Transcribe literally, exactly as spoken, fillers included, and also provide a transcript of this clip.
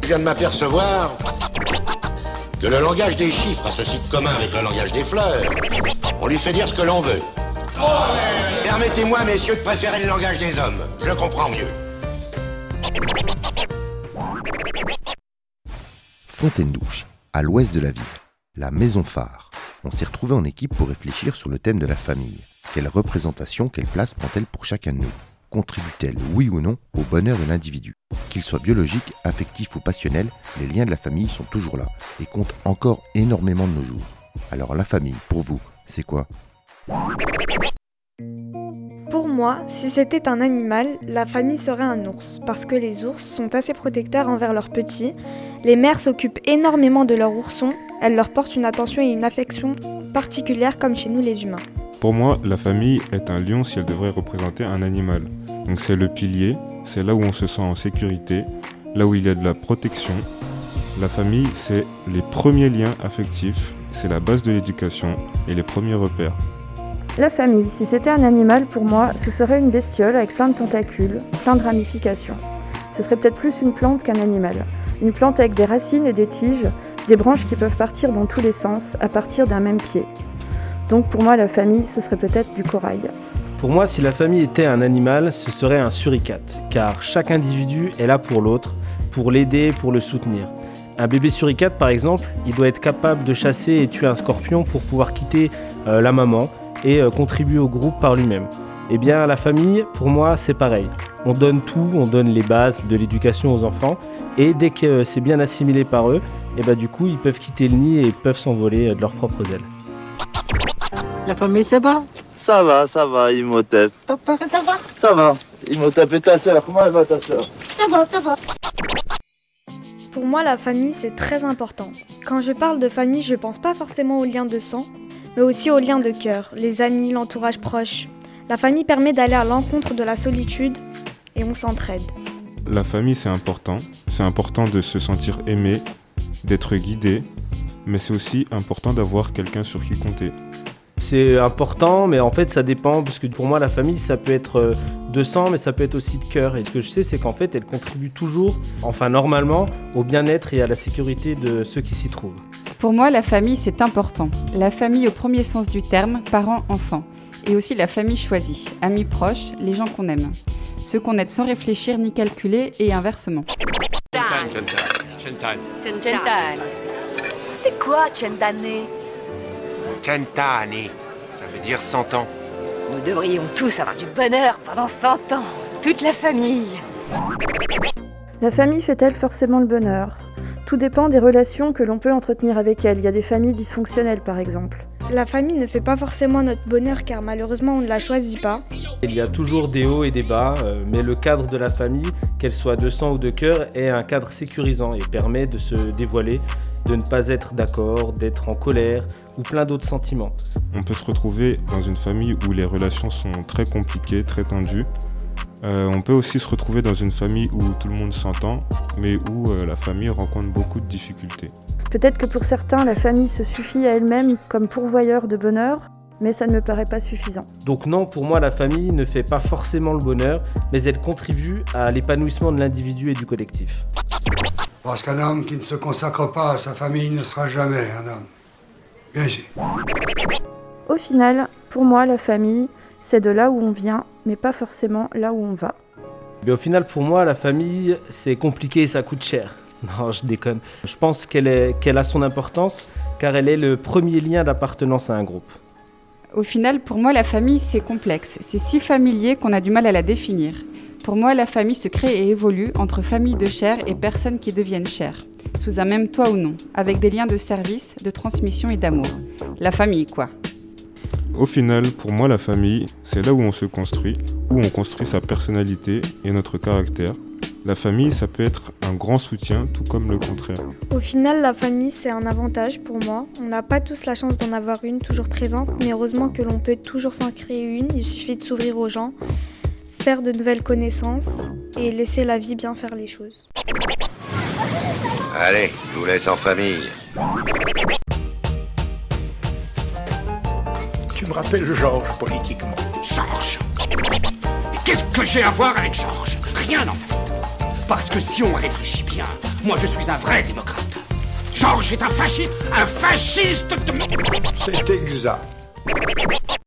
Je viens de m'apercevoir que le langage des chiffres a ceci de commun avec le langage des fleurs. On lui fait dire ce que l'on veut. Permettez-moi, messieurs, de préférer le langage des hommes. Je le comprends mieux. Fontaine-Douche, à l'ouest de la ville, la maison phare. On s'est retrouvés en équipe pour réfléchir sur le thème de la famille. Quelle représentation, quelle place prend-elle pour chacun de nous ? Contribue-t-elle, oui ou non, au bonheur de l'individu ? Qu'il soit biologique, affectif ou passionnel, les liens de la famille sont toujours là et comptent encore énormément de nos jours. Alors la famille, pour vous, c'est quoi ? Pour moi, si c'était un animal, la famille serait un ours, parce que les ours sont assez protecteurs envers leurs petits. Les mères s'occupent énormément de leurs oursons, elles leur portent une attention et une affection particulière comme chez nous les humains. Pour moi, la famille est un lion si elle devrait représenter un animal. Donc c'est le pilier, c'est là où on se sent en sécurité, là où il y a de la protection. La famille, c'est les premiers liens affectifs, c'est la base de l'éducation et les premiers repères. La famille, si c'était un animal, pour moi, ce serait une bestiole avec plein de tentacules, plein de ramifications. Ce serait peut-être plus une plante qu'un animal. Une plante avec des racines et des tiges, des branches qui peuvent partir dans tous les sens, à partir d'un même pied. Donc pour moi, la famille, ce serait peut-être du corail. Pour moi, si la famille était un animal, ce serait un suricate, car chaque individu est là pour l'autre, pour l'aider, pour le soutenir. Un bébé suricate, par exemple, il doit être capable de chasser et tuer un scorpion pour pouvoir quitter euh, la maman et euh, contribuer au groupe par lui-même. Eh bien, la famille, pour moi, c'est pareil. On donne tout, on donne les bases de l'éducation aux enfants, et dès que c'est bien assimilé par eux, eh ben, du coup, ils peuvent quitter le nid et peuvent s'envoler de leurs propres ailes. La famille, c'est bon ? Ça va, ça va, Imhotep. Papa, ça va ? Ça va. Imhotep et ta sœur, comment elle va ta sœur ? Ça va, ça va. Pour moi, la famille, c'est très important. Quand je parle de famille, je pense pas forcément aux liens de sang, mais aussi aux liens de cœur, les amis, l'entourage proche. La famille permet d'aller à l'encontre de la solitude et on s'entraide. La famille, c'est important. C'est important de se sentir aimé, d'être guidé, mais c'est aussi important d'avoir quelqu'un sur qui compter. C'est important, mais en fait ça dépend, parce que pour moi la famille ça peut être de sang, mais ça peut être aussi de cœur. Et ce que je sais, c'est qu'en fait elle contribue toujours, enfin normalement, au bien-être et à la sécurité de ceux qui s'y trouvent. Pour moi, la famille c'est important. La famille au premier sens du terme, parents-enfants. Et aussi la famille choisie, amis proches, les gens qu'on aime. Ceux qu'on aide sans réfléchir ni calculer et inversement. Cent'anni. C'est quoi Cent'anni ? Cent'anni, ça veut dire cent ans. Nous devrions tous avoir du bonheur pendant cent ans, toute la famille. La famille fait-elle forcément le bonheur ? Tout dépend des relations que l'on peut entretenir avec elle. Il y a des familles dysfonctionnelles par exemple. La famille ne fait pas forcément notre bonheur car malheureusement on ne la choisit pas. Il y a toujours des hauts et des bas, euh, mais le cadre de la famille, qu'elle soit de sang ou de cœur, est un cadre sécurisant et permet de se dévoiler, de ne pas être d'accord, d'être en colère ou plein d'autres sentiments. On peut se retrouver dans une famille où les relations sont très compliquées, très tendues. Euh, on peut aussi se retrouver dans une famille où tout le monde s'entend, mais où euh, la famille rencontre beaucoup de difficultés. Peut-être que pour certains, la famille se suffit à elle-même comme pourvoyeur de bonheur, mais ça ne me paraît pas suffisant. Donc non, pour moi, la famille ne fait pas forcément le bonheur, mais elle contribue à l'épanouissement de l'individu et du collectif. Parce qu'un homme qui ne se consacre pas à sa famille ne sera jamais un homme. Bien sûr. Au final, pour moi, la famille, c'est de là où on vient, mais pas forcément là où on va. Mais au final, pour moi, la famille, c'est compliqué et ça coûte cher. Non, je déconne. Je pense qu'elle est, qu'elle a son importance, car elle est le premier lien d'appartenance à un groupe. Au final, pour moi, la famille, c'est complexe. C'est si familier qu'on a du mal à la définir. Pour moi, la famille se crée et évolue entre familles de chair et personnes qui deviennent chères, sous un même toit ou non, avec des liens de service, de transmission et d'amour. La famille, quoi. Au final, pour moi, la famille, c'est là où on se construit, où on construit sa personnalité et notre caractère. La famille, ça peut être un grand soutien, tout comme le contraire. Au final, la famille, c'est un avantage pour moi. On n'a pas tous la chance d'en avoir une toujours présente, mais heureusement que l'on peut toujours s'en créer une. Il suffit de s'ouvrir aux gens, faire de nouvelles connaissances et laisser la vie bien faire les choses. Allez, je vous laisse en famille. Tu me rappelles Georges politiquement. Georges ? Mais qu'est-ce que j'ai à voir avec Georges ? Rien en fait. Parce que si on réfléchit bien, moi je suis un vrai démocrate. Georges est un fasciste, un fasciste de... C'est exact.